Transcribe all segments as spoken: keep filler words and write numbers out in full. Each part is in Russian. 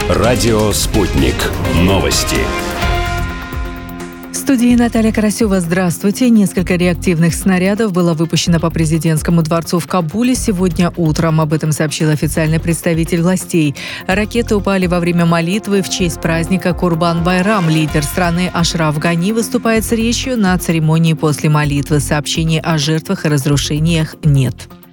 Радио «Спутник». Новости. В студии Наталья Карасева. Здравствуйте. Несколько реактивных снарядов было выпущено по президентскому дворцу в Кабуле сегодня утром. Об этом сообщил официальный представитель властей. Ракеты упали во время молитвы в честь праздника Курбан-Байрам. Лидер страны Ашраф Гани выступает с речью на церемонии после молитвы. Сообщений о жертвах и разрушениях нет.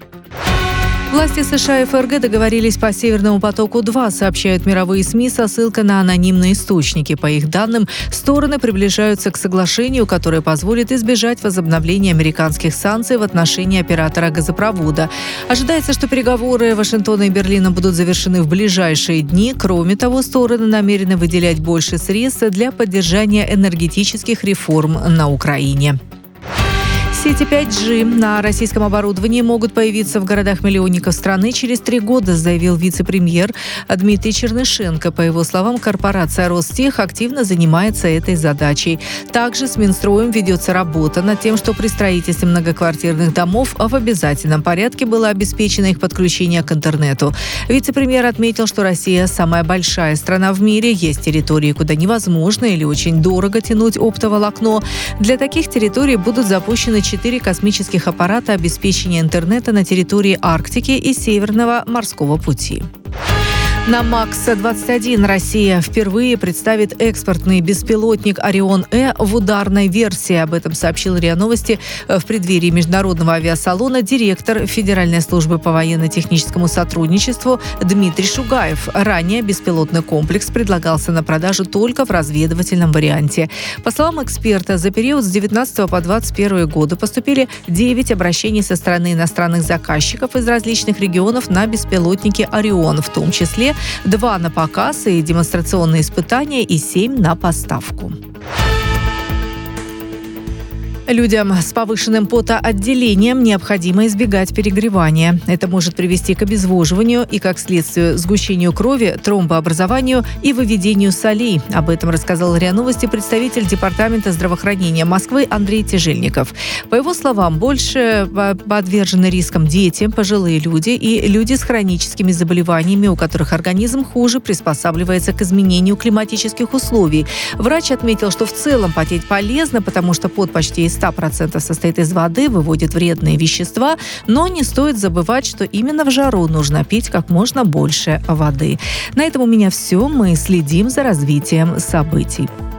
Власти США и ФРГ договорились по «Северному потоку-два», сообщают мировые СМИ со ссылкой на анонимные источники. По их данным, стороны приближаются к соглашению, которое позволит избежать возобновления американских санкций в отношении оператора газопровода. Ожидается, что переговоры Вашингтона и Берлина будут завершены в ближайшие дни. Кроме того, стороны намерены выделять больше средств для поддержания энергетических реформ на Украине. Сети пять джи на российском оборудовании могут появиться в городах-миллионниках страны через три года, заявил вице-премьер Дмитрий Чернышенко. По его словам, корпорация Ростех активно занимается этой задачей. Также с Минстроем ведется работа над тем, что при строительстве многоквартирных домов в обязательном порядке было обеспечено их подключение к интернету. Вице-премьер отметил, что Россия самая большая страна в мире. Есть территории, куда невозможно или очень дорого тянуть оптоволокно. Для таких территорий будут запущены четыре космических аппарата обеспечения интернета на территории Арктики и Северного морского пути. На Макс двадцать один Россия впервые представит экспортный беспилотник «Орион-Э» в ударной версии. Об этом сообщил РИА Новости в преддверии международного авиасалона директор Федеральной службы по военно-техническому сотрудничеству Дмитрий Шугаев. Ранее беспилотный комплекс предлагался на продажу только в разведывательном варианте. По словам эксперта, за период с девятнадцатого по двадцать первый годы поступили девять обращений со стороны иностранных заказчиков из различных регионов на беспилотники «Орион», в том числе два на показ и демонстрационные испытания и семь на поставку. Людям с повышенным потоотделением необходимо избегать перегревания. Это может привести к обезвоживанию и, как следствие, сгущению крови, тромбообразованию и выведению солей. Об этом рассказал РИА Новости представитель Департамента здравоохранения Москвы Андрей Тяжельников. По его словам, больше подвержены рискам дети, пожилые люди и люди с хроническими заболеваниями, у которых организм хуже приспосабливается к изменению климатических условий. Врач отметил, что в целом потеть полезно, потому что пот почти сто процентов состоит из воды, выводит вредные вещества, но не стоит забывать, что именно в жару нужно пить как можно больше воды. На этом у меня все. Мы следим за развитием событий.